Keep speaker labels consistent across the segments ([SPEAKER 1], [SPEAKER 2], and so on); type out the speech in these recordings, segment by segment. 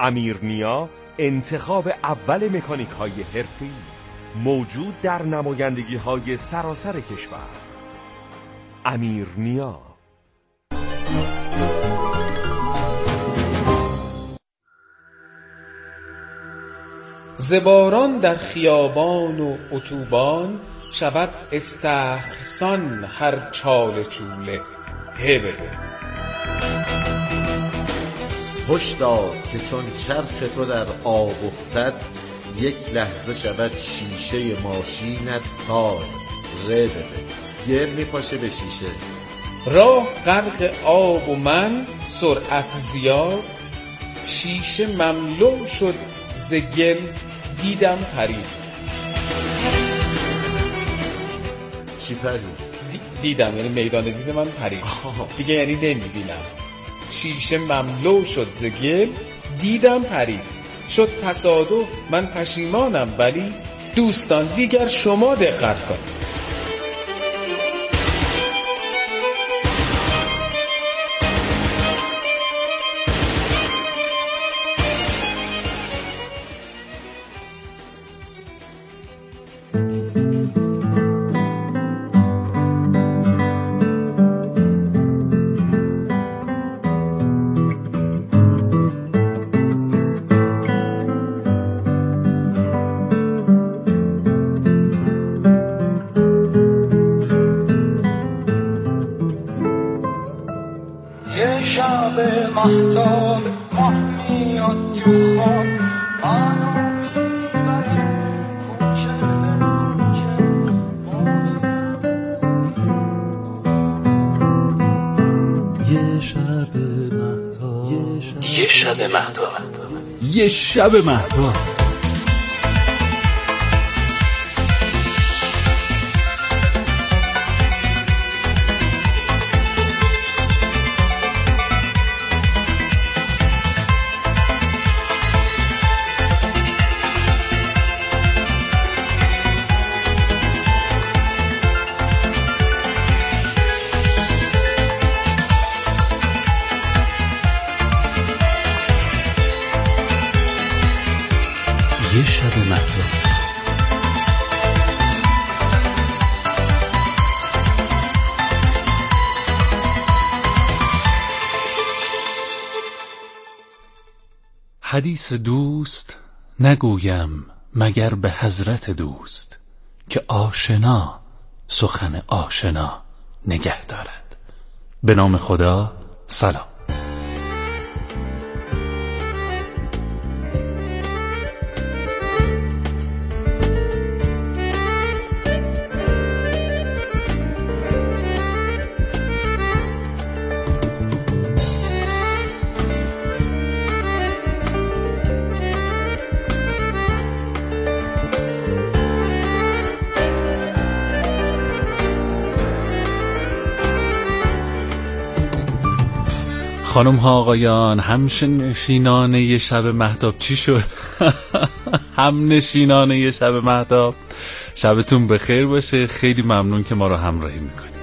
[SPEAKER 1] امیرنیا انتخاب اول مکانیک های حرفه‌ای موجود در نمایندگی های سراسر کشور. امیرنیا.
[SPEAKER 2] زباران در خیابان و اتوبان، شود استخرسان هر چاله چوله. بده
[SPEAKER 3] هشدار که چون چرخ تو در آب افتد، یک لحظه شود شیشه ماشینت تاز. بده گیر میپاشه به شیشه.
[SPEAKER 2] راه غرق آب و من سرعت زیاد، شیشه مملو شد ز گل دیدم پرید.
[SPEAKER 3] چی پرید؟
[SPEAKER 2] دیدم، یعنی میدان دید من پرید دیگه، یعنی نمیبینم. شیشه مملو شد ز گل دیدم پرید. شد تصادف من پشیمانم، ولی دوستان دیگر شما دقت کنید.
[SPEAKER 4] شب مهتاب ماه میاد تو خواب، منو میبره کوچه به کوچه.
[SPEAKER 5] یه شب مهتاب،
[SPEAKER 6] یه شب مهتاب،
[SPEAKER 5] یه شب مهتاب. یه شب مهتاب. حدیث دوست نگویم مگر به حضرت دوست، که آشنا سخن آشنا نگه دارد. به نام خدا. سلام. خانم ها آقایان، همنشینان یه شب مهتاب چی شد؟ همنشینان یه شب مهتاب، شبتون بخیر باشه. خیلی ممنون که ما رو همراهی میکنید.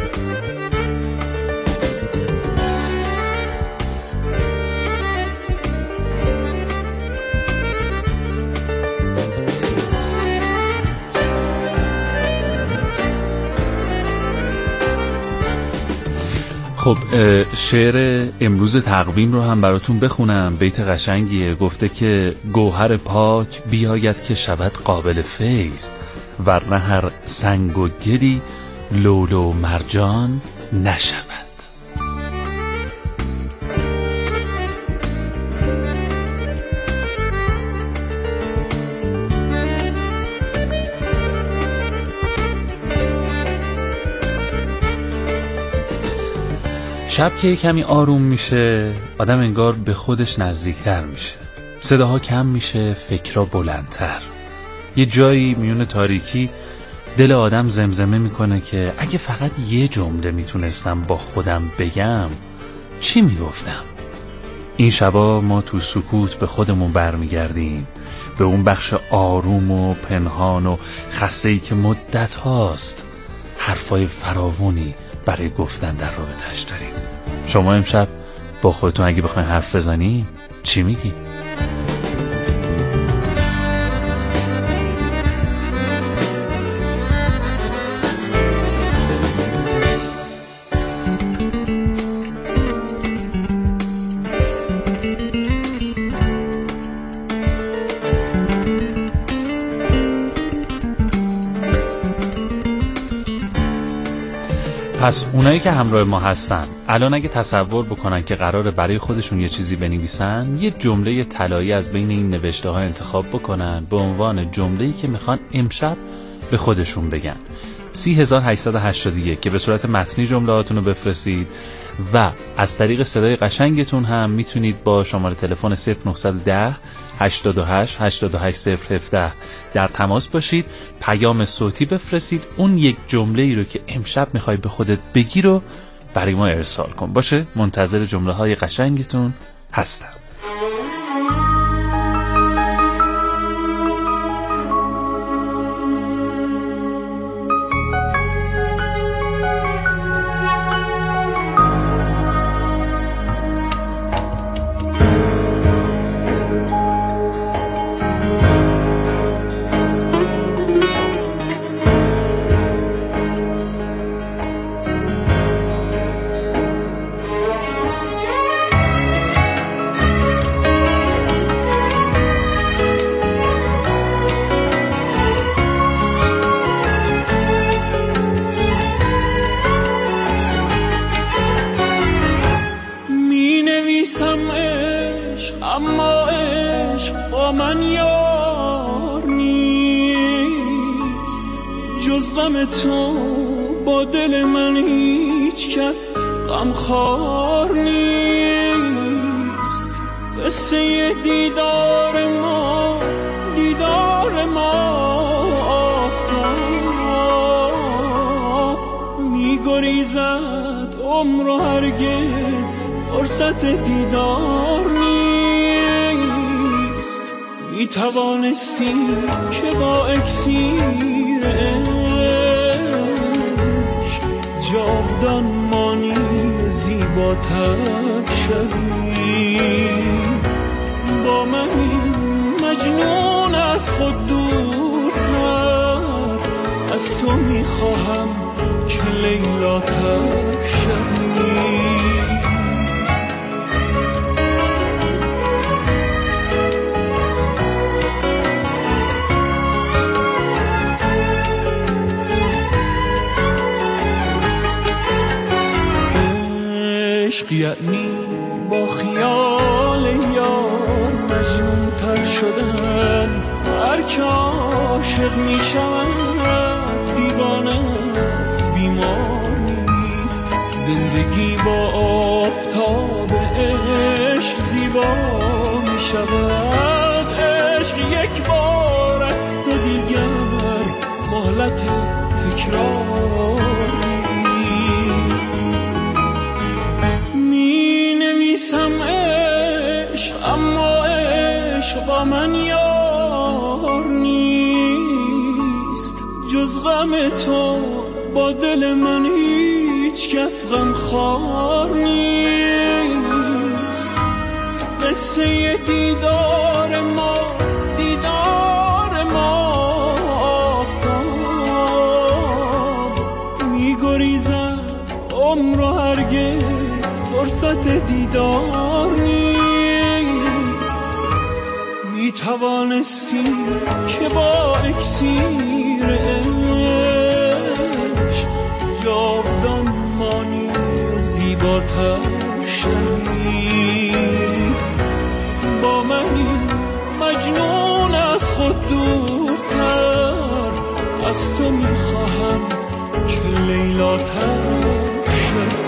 [SPEAKER 5] خب شعر امروز تقویم رو هم براتون بخونم. بیت قشنگیه، گفته که گوهر پاک بیاید که شود قابل فیض، ورنه هر سنگ و گلی لولو مرجان نشود. شب که کمی آروم میشه، آدم انگار به خودش نزدیکتر میشه. صداها کم میشه، فکرها بلندتر. یه جایی میون تاریکی دل آدم زمزمه میکنه که اگه فقط یه جمله میتونستم با خودم بگم چی میگفتم؟ این شبا ما تو سکوت به خودمون برمیگردیم، به اون بخش آروم و پنهان و خسته‌ای که مدت هاست حرفای فراوانی برای گفتن در رابطه‌اش داریم. شما امشب با خودتون اگه بخواین حرف بزنی چی میگی؟ پس اونایی که همراه ما هستن الان اگه تصور بکنن که قراره برای خودشون یه چیزی بنویسن، یه جمله طلایی از بین این نوشته ها انتخاب بکنن به عنوان جمله‌ای که میخوان امشب به خودشون بگن. 30881 که به صورت متنی جمله‌هاتون رو بفرستید و از طریق صدای قشنگتون هم میتونید با شماره تلفن 0910 88 88017 در تماس باشید، پیام صوتی بفرستید، اون یک جمله‌ای رو که امشب میخوای به خودت بگی رو برای ما ارسال کن. باشه، منتظر جمله‌های قشنگتون هستم.
[SPEAKER 4] اما عشق با من یار نیست، جز غم تو با دل من هیچ کس غمخوار نیست. قصه دیدار ما آفتاب می‌گریزد، عمر و هرگز فرصت دیدار نیست. می توانستی که با اکسیر عشق جاودان مانی زیباتر شوی. با من این مجنون از خود دورتر، از تو می خواهم که لیلاتر شوی. یعنی با خیال یار مجنون تر شدن. هر که عاشق می شود دیوانه است، بیمار نیست. زندگی با آفتاب عشق زیبا می شود. عشق یک بار است و دیگر مهلت تکرار. اما عشق با من یار نیست، جز غم تو با دل من هیچ کس غمخوار نیست. قصه دیدار ما آفتاب می‌گریزد، عمر و هرگز فرصت دیدار نیست. می توانستی که با اکسیر عشق جاودان مانی و زیباتر شوی. با من این مجنون از خود دورتر، از تو می خواهم که لیلاتر شوی.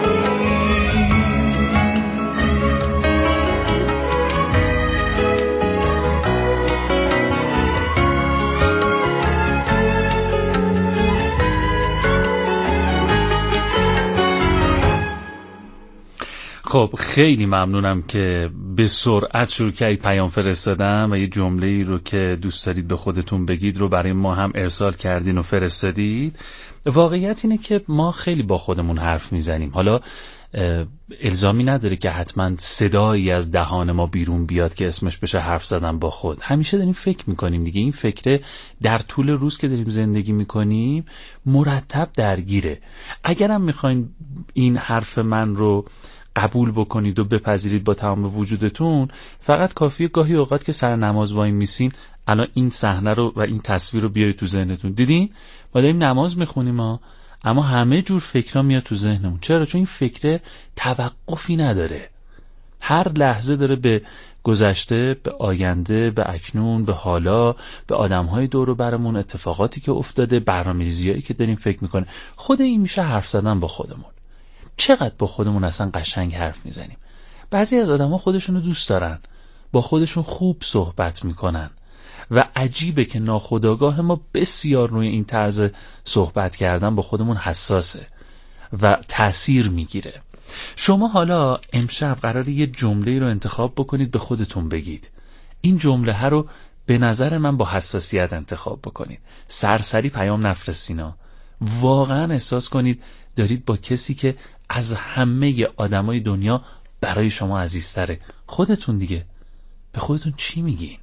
[SPEAKER 5] خب خیلی ممنونم که به سرعت شروع کردید پیام فرستادن و یه جمله‌ای رو که دوست دارید به خودتون بگید رو برای ما هم ارسال کردین و فرستادید. واقعیت اینه که ما خیلی با خودمون حرف میزنیم. حالا الزامی نداره که حتما صدایی از دهان ما بیرون بیاد که اسمش بشه حرف زدن با خود. همیشه داریم فکر میکنیم دیگه. این فکره در طول روز که داریم زندگی میکنیم مرتب درگیره. اگرم میخواین این حرف من رو قبول بکنید و بپذیرید با تمام وجودتون، فقط کافیه گاهی اوقات که سر نماز وای میسین الان این صحنه رو و این تصویر رو بیارید تو ذهنتون. دیدین ما داریم نماز میخونیم، اما همه جور فکرها میاد تو ذهنمون. چرا؟ چون این فکر توقفی نداره، هر لحظه داره به گذشته، به آینده، به اکنون، به حالا، به آدم‌های دور و برمون، اتفاقاتی که افتاده، برنامه‌ریزیایی که داریم فکر میکنه. خود این میشه حرف زدن با خودمون. چقدر با خودمون اصلا قشنگ حرف میزنیم. بعضی از آدم‌ها خودشونو دوست دارن، با خودشون خوب صحبت میکنن و عجیبه که ناخودآگاه ما بسیار روی این طرز صحبت کردن با خودمون حساسه و تأثیر میگیره. شما حالا امشب قراره یه جمله رو انتخاب بکنید، به خودتون بگید. این جمله رو به نظر من با حساسیت انتخاب بکنید. سرسری پیام نفرستینا. واقعا احساس کنید دارید با کسی که از همه آدمای دنیا برای شما عزیزتره. خودتون دیگه. به خودتون چی میگین؟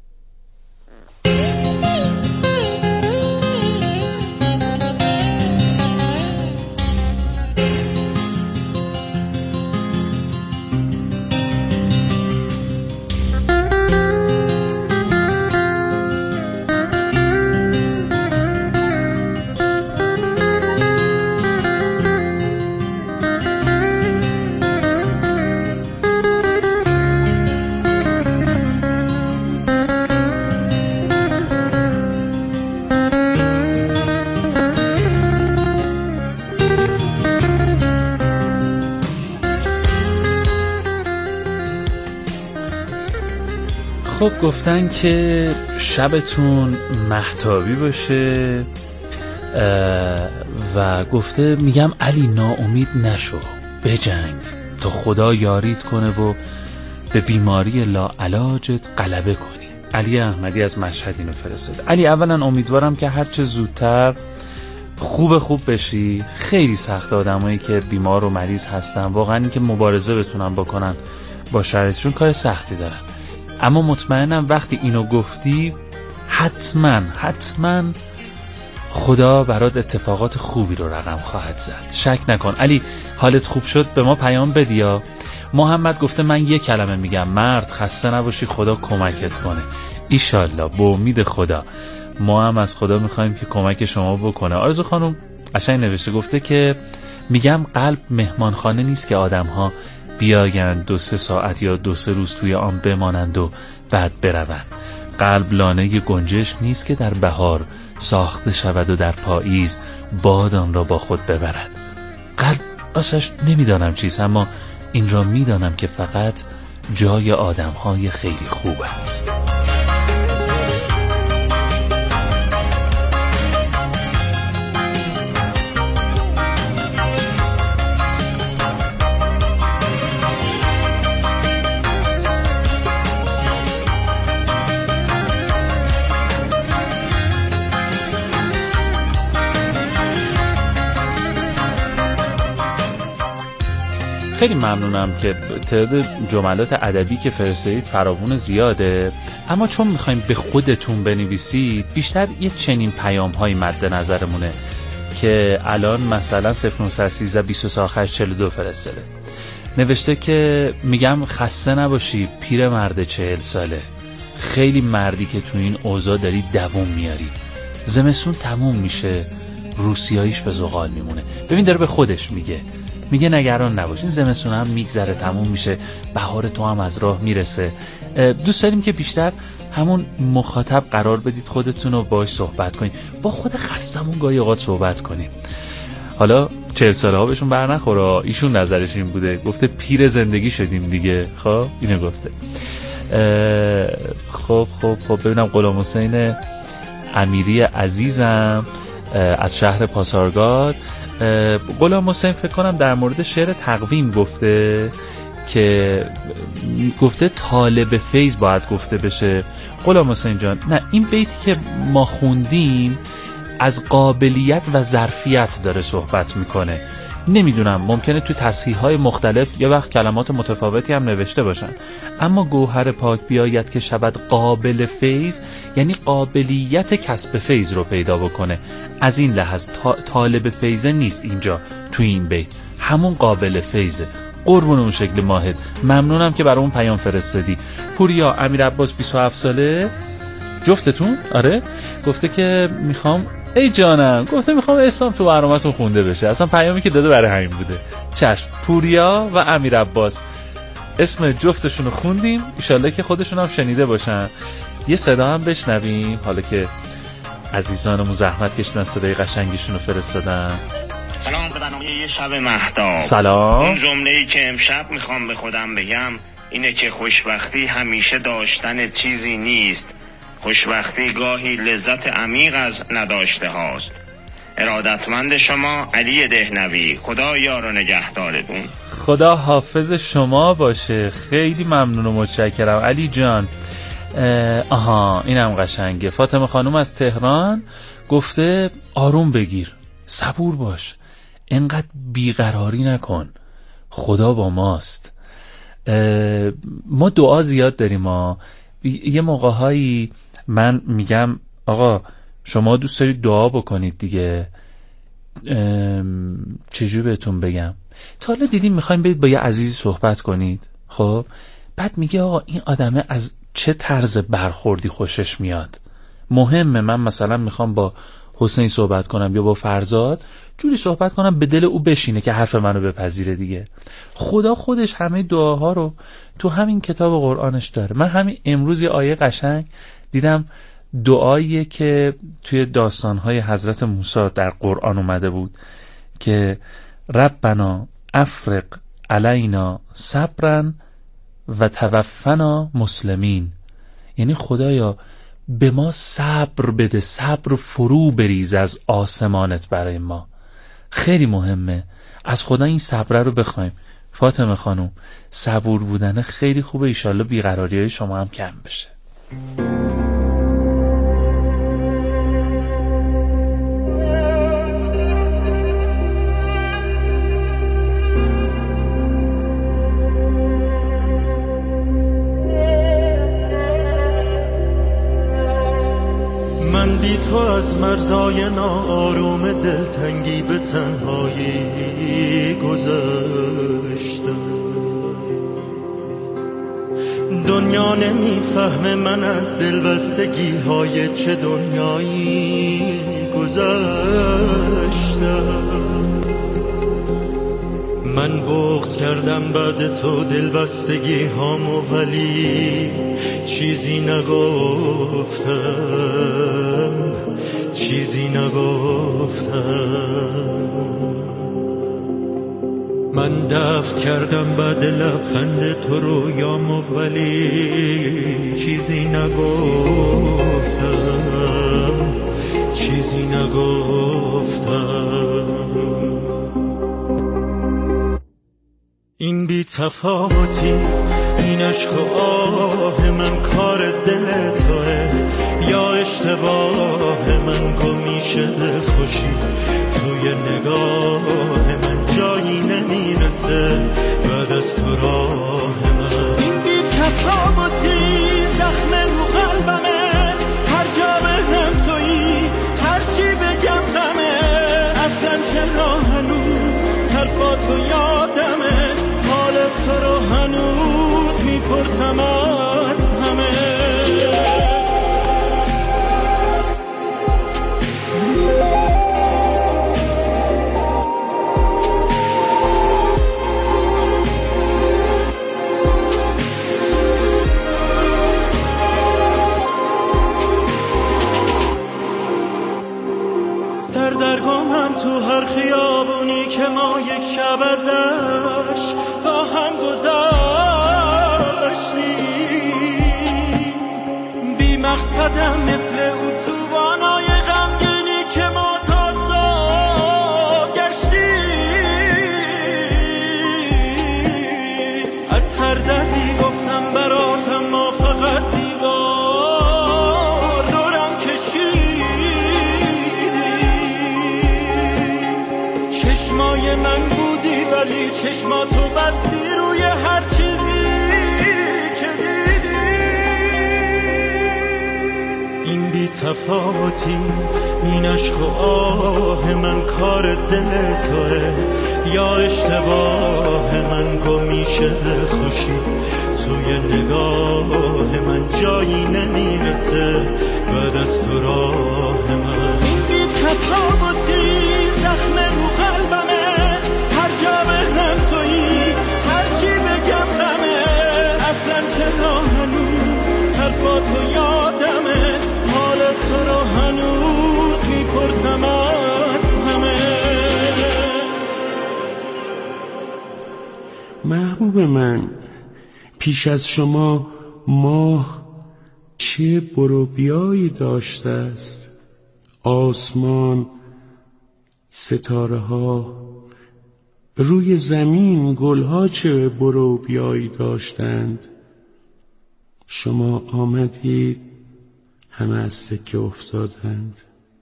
[SPEAKER 5] خب گفتن که شبتون مهتابی باشه و گفته میگم علی ناامید نشو، بجنگ تا خدا یاریت کنه و به بیماری لاعلاجت غلبه کنی. علی احمدی از مشهد اینو فرستاد. علی اولا امیدوارم که هرچه زودتر خوب بشی. خیلی سخت آدمایی که بیمار و مریض هستن واقعا این که مبارزه بتونن بکنن با شرایطشون کار سختی دارن، اما مطمئنم وقتی اینو گفتی حتما خدا برات اتفاقات خوبی رو رقم خواهد زد. شک نکن. علی حالت خوب شد به ما پیام بدیا. محمد گفته من یک کلمه میگم، مرد خسته نباشی، خدا کمکت کنه. ایشالله، به امید خدا. ما هم از خدا میخوایم که کمک شما بکنه. آرزو خانم قشنگ نوشته، گفته که میگم قلب مهمانخانه نیست که آدم‌ها بیایند 2-3 ساعت یا 2-3 روز توی آن بمانند و بعد بروند. قلب لانه گنجشک نیست که در بهار ساخته شود و در پاییز باد آن را با خود ببرد. قلب راستش نمیدانم چیست، اما این را میدانم که فقط جای آدم‌های خیلی خوب است. خیلی ممنونم که تعداد جملات ادبی که فرستادید فراوون زیاده، اما چون میخوایم به خودتون بنویسید بیشتر یه چنین پیام های مد نظرمونه که الان مثلا 0913 20 آخر 42 فرستاده. نوشته که میگم خسته نباشی پیر مرد 40 ساله، خیلی مردی که تو این اوضاع داری دووم میاری، زمستون تموم میشه روسیاییش به زغال میمونه. ببین داره به خودش میگه نگران نباش، این زمستون هم میگذره تموم میشه، بهار تو هم از راه میرسه. دوست داریم که بیشتر همون مخاطب قرار بدید خودتون رو باهاش صحبت کنید، با خود خستمون گاهی اوقات صحبت کنیم. حالا 40 ساله ها بهشون بر نخوره، ایشون نظرش این بوده، گفته پیر زندگی شدیم دیگه. خب اینو گفته. خب ببینم غلام حسین امیری عزیزم از شهر پاسارگاد. غلام حسین فکر کنم در مورد شعر تقویم گفته که گفته طالب فیض باید گفته بشه. غلام حسین جان نه، این بیتی که ما خوندیم از قابلیت و ظرفیت داره صحبت میکنه. نمیدونم ممکنه تو تصحیح‌های مختلف یه وقت کلمات متفاوتی هم نوشته باشن، اما گوهر پاک بیاید که شود قابل فیض یعنی قابلیت کسب فیض رو پیدا بکنه. از این لحاظ طالب فیضه نیست اینجا تو این بیت، همون قابل فیضه. قربون اون شکل ماهد. ممنونم که برامون پیام فرستادی. پوریا امیرعباس 27 ساله جفتتون؟ آره. گفته که میخوام ای جانم، گفته میخوام اسمم تو برنامه‌تون خونده بشه. اصلا پیامی که داده برای همین بوده. چشم. پوریا و امیر عباس اسم جفتشون رو خوندیم، ایشالله که خودشون هم شنیده باشن. یه صدا هم بشنویم حالا که عزیزانمون زحمت کشیدن صدای قشنگیشون رو فرستادن.
[SPEAKER 7] سلام به برنامه یه شب مهتاب.
[SPEAKER 5] سلام.
[SPEAKER 7] اون جمله‌ای که امشب میخوام به خودم بگم اینه که خوشبختی همیشه داشتن چیزی نیست. خوشبختی گاهی لذت عمیق از نداشته هاست. ارادتمند شما علی دهنوی. خدا یار و نگهدارتون.
[SPEAKER 5] خدا حافظ شما باشه. خیلی ممنون و متشکرم علی جان. اینم قشنگه. فاطمه خانم از تهران گفته آروم بگیر، صبور باش، اینقدر بیقراری نکن، خدا با ماست. ما دعا زیاد داریم یه موقعهایی من میگم آقا شما دوست دارید دعا بکنید دیگه، چجوری بهتون بگم، تا حالا دیدیم میخوایم برید با یه عزیزی صحبت کنید، خب بعد میگه آقا این آدمه از چه طرز برخوردی خوشش میاد. مهمه من مثلا میخوام با حسین صحبت کنم یا با فرزاد جوری صحبت کنم به دل او بشینه که حرف منو بپذیره دیگه. خدا خودش همه دعاها رو تو همین کتاب قرآنش داره. من همین امروز یه آیه قشنگ دیدم، دعاییه که توی داستانهای حضرت موسی در قرآن اومده بود که ربنا افرغ علینا صبرا و توفنا مسلمین. یعنی خدایا به ما صبر بده، صبر فرو بریز از آسمانت برای ما. خیلی مهمه از خدا این صبر رو بخوایم. فاطمه خانم صبور بودن خیلی خوبه، ایشالله بیقراری های شما هم کم بشه.
[SPEAKER 8] من بی تو از مرزای ناآروم دلتنگی به تنهایی گذشتم. دنیا نمیفهمه من از دلبستگی های چه دنیایی گذشتم. من بغض کردم بعد تو دلبستگی هامو ولی چیزی نگفتم، چیزی نگفتم. من دفن کردم بعد لبخند تو رویامو ولی چیزی نگفتم، چیزی نگفتم. این بی تفاوتی، این عشق و آه من کار دل توه یا اشتباه من گمی شده خوشی توی نگاه من جایی نمیرسه بعد از تو راه من. این بی تفاوتی زخم رو قلبمه، هر جا بهنم تویی، هر چی بگم غمه، اصلا چرا هنوز حرفاتو یادمه، تو رو هنوز میپرسم از همه. سردرگمم تو هر خیابونی که ما یک شب ازش با هم گذاشتیم. بی مقصدم مثل اتوبانای غمگینی که ما تا صبح گشتیم. از هر دری گفتم براتم ما فقط دیوار دورم کشیدیم. چشمای من بودی ولی چشماتو بستی روی هر چیزی که دیدی. این بی تفاوتی، این عشق و آه من کار دل توه یا اشتباه من گمی شده خوشی توی نگاه من جایی نمیرسه بعد از تو راه من. این بی تو یادمه، حال تو رو هنوز میپرسم از همه.
[SPEAKER 4] محبوب من، پیش از شما ماه چه برو بیایی داشته است، آسمان، ستاره ها، روی زمین گلها چه برو بیایی داشتند. شما آمدید همه از سکه افتادند.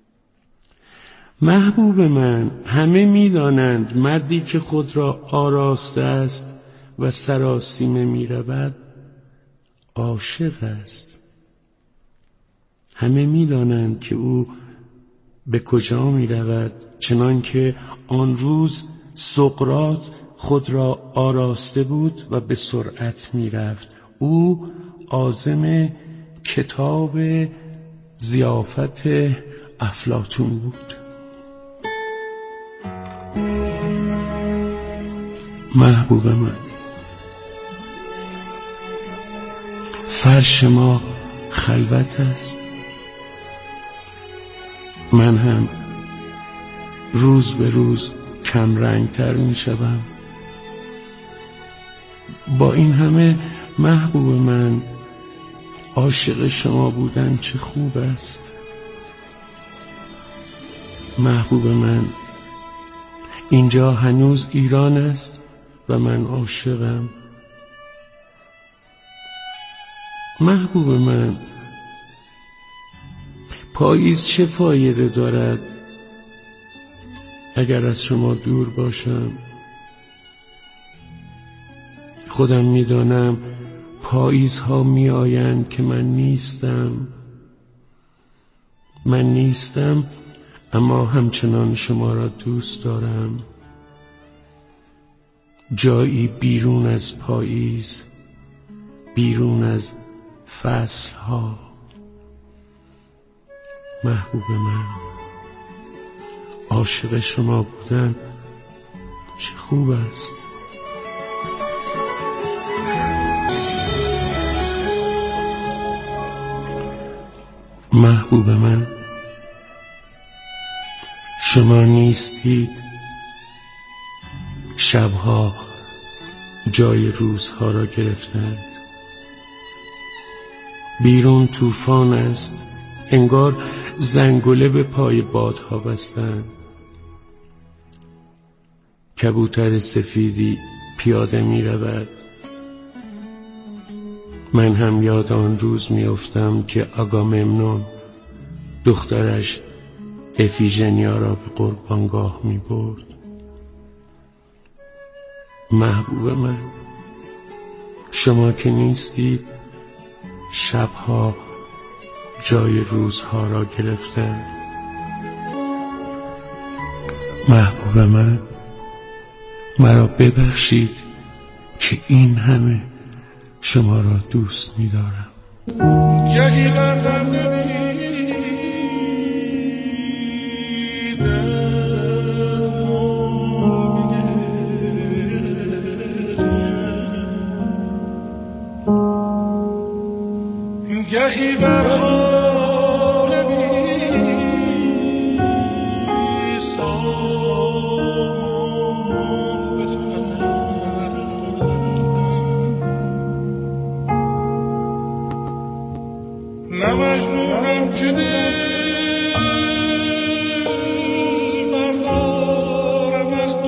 [SPEAKER 4] محبوب من، همه می‌دانند مردی که خود را آراسته است و سراسیمه می‌رود عاشق است. همه می‌دانند که او به کجا می‌رود، چنان که آن روز سقراط خود را آراسته بود و به سرعت می‌رفت. او عازم کتاب ضیافت افلاطون بود. محبوب من، فرش ما خلوت است. من هم روز به روز کم رنگتر می شدم. با این همه محبوب من، عاشق شما بودن چه خوب است. محبوب من، اینجا هنوز ایران است و من عاشقم. محبوب من، پاییز چه فایده دارد اگر از شما دور باشم؟ خودم میدانم پاییزها می آیند که من نیستم. من نیستم، اما همچنان شما را دوست دارم. جایی بیرون از پاییز، بیرون از فصلها. محبوب من، عاشق شما بودن چه خوب است. محبوب من، شما نیستید، شبها جای روزها را گرفتند. بیرون طوفان است، انگار زنگوله به پای بادها بستند. کبوتر سفیدی پیاده می رود. من هم یاد آن روز می افتم که آگاممنون دخترش افیژنیا را به قربانگاه می برد. محبوب من، شما که نیستید، شبها جای روزها را گرفتند. محبوب من، مرا ببخشید که این همه شما را دوست می دارم.
[SPEAKER 8] گهی بر حال بی نه مجنونم که دل بردارم از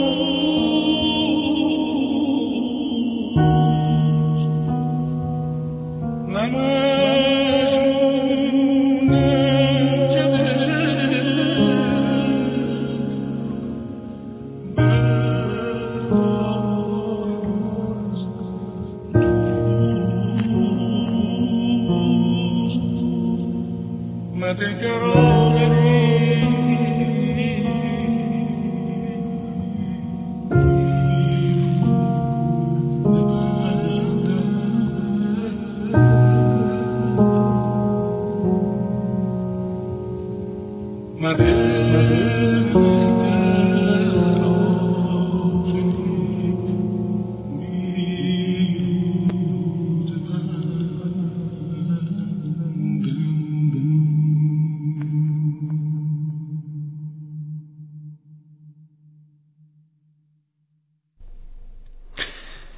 [SPEAKER 8] دوست، نه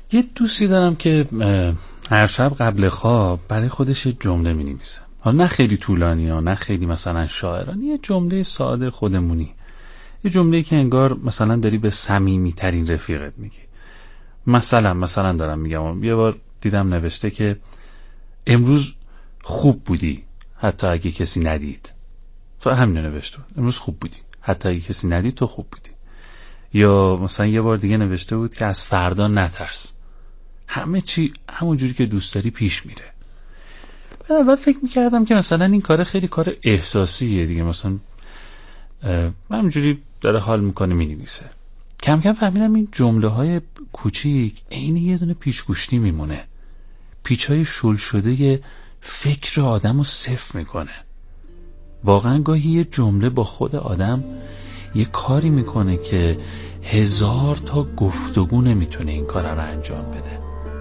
[SPEAKER 5] یه دوستی دارم که هر شب قبل خواب برای خودش یه جمله می‌نویسه. حالا نه خیلی طولانی ها، نه خیلی مثلا شاعرانه، یه جمله ساده خودمونی، یه جمله‌ای که انگار مثلا داری به صمیمی‌ترین رفیقت میگی. مثلا دارم میگم، یه بار دیدم نوشته که امروز خوب بودی حتی اگه کسی ندید. همین نوشته، امروز خوب بودی حتی اگه کسی ندید تو خوب بودی. یا مثلا یه بار دیگه نوشته بود که از فردا نترس، همه چی همون جوری که دوست داری پیش میره. اول فکر میکردم که مثلا این کار خیلی کار احساسیه دیگه، مثلا همینجوری داره حال میکنه مینویسه. کم کم فهمیدم این جمله های کوچیک عین یه دونه پیچگوشتی میمونه، پیچهای شل شده فکر آدم رو صفر میکنه. واقعا گاهی یه جمله با خود آدم یه کاری میکنه که 1000 تا گفتگو نمیتونه این کار رو انجام بده،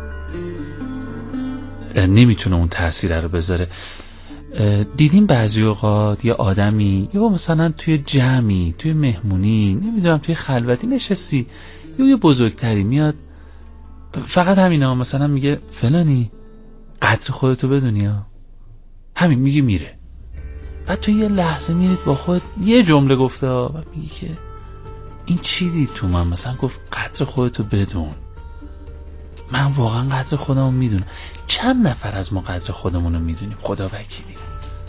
[SPEAKER 5] نمیتونه اون تأثیر رو بذاره. دیدیم بعضی اوقات یه آدمی یا مثلا توی جمعی، توی مهمونی، نمیدونم توی خلوتی نشستی، یا یه بزرگتری میاد فقط همینا مثلا میگه فلانی قدر خودتو بدونی ها، همین میگه میره. بعد تو یه لحظه میرید با خود یه جمله گفته و میگی که این چی دید تو من؟ مثلا گفت قدر خودتو بدون. من واقعا قدر خودمو میدونم. چند نفر از ما قدر خودمونو میدونیم؟ خدا وکیلی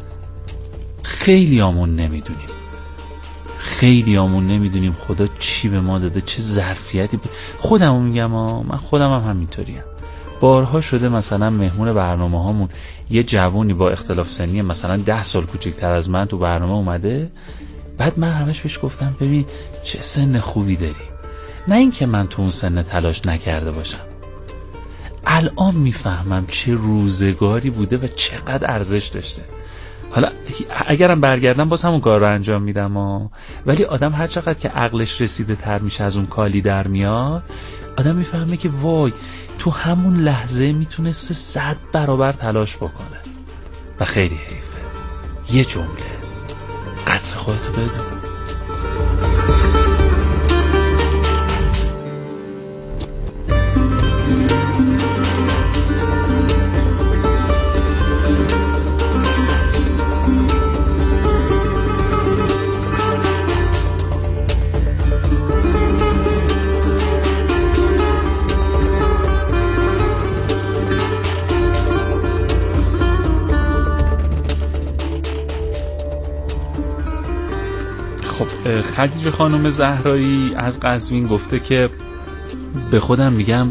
[SPEAKER 5] خیلی آمون نمیدونیم، خیلی آمون نمیدونیم خدا چی به ما داده، چه ظرفیتی. خودمو میگم من خودم هم همینطوریم. بارها شده مثلا مهمون برنامه هامون یه جوونی با اختلاف سنی مثلا 10 سال کوچکتر از من تو برنامه اومده، بعد من همش بهش گفتم ببین چه سن خوبی داری. نه اینکه من تو اون سن تلاش نکرده باشم، الان میفهمم چه روزگاری بوده و چقدر ارزش داشته. حالا اگرم برگردم باز همون کار رو انجام میدم ولی آدم هر چقدر که عقلش رسیده تر میشه از اون کالی در میاد، آدم میفهمه که وای تو همون لحظه میتونسته 100 برابر تلاش بکنه و خیلی حیفه. یه جمله قدر خودتو بدون. خدیجه خانم زهرایی از قزوین گفته که به خودم میگم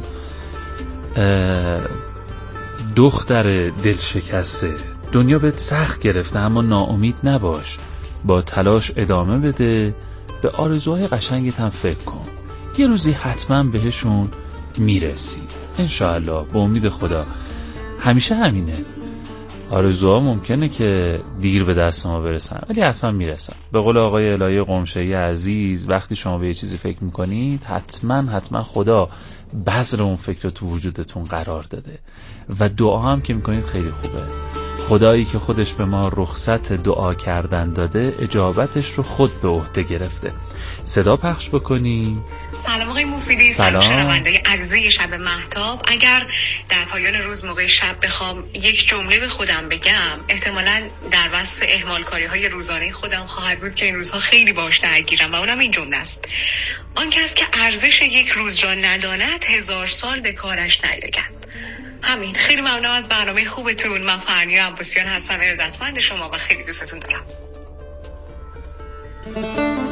[SPEAKER 5] دختر دل شکسته، دنیا بهت سخت گرفته اما ناامید نباش، با تلاش ادامه بده، به آرزوهای قشنگت هم فکر کن، یه روزی حتما بهشون میرسی انشاءالله، به امید خدا. همیشه همینه، آرزوها ممکنه که دیر به دست ما برسن ولی حتما میرسن. به قول آقای الهی قمشه‌ای عزیز، وقتی شما به یه چیزی فکر میکنید حتما خدا بذر اون فکر رو تو وجودتون قرار داده و دعا هم که میکنید خیلی خوبه. خدایی که خودش به ما رخصت دعا کردن داده اجابتش رو خود به عهده گرفته. صدا پخش بکنیم.
[SPEAKER 9] سلام آقای مفیدی، سلام شنونده‌های عزیز شب مهتاب. اگر در پایان روز موقع شب بخوام یک جمله به خودم بگم، احتمالاً در وصف اهمالکاری‌های روزانه خودم خواهد بود که این روزها خیلی باهاش درگیرم و اونم این جمله است: آن کس که ارزش یک روز را نداند 1000 سال به کارش نیاید. همین. خیلی ممنونم از برنامه خوبتون. من فرنیا عباسیان هستم، ارادتمند شما و خیلی دوستتون دارم.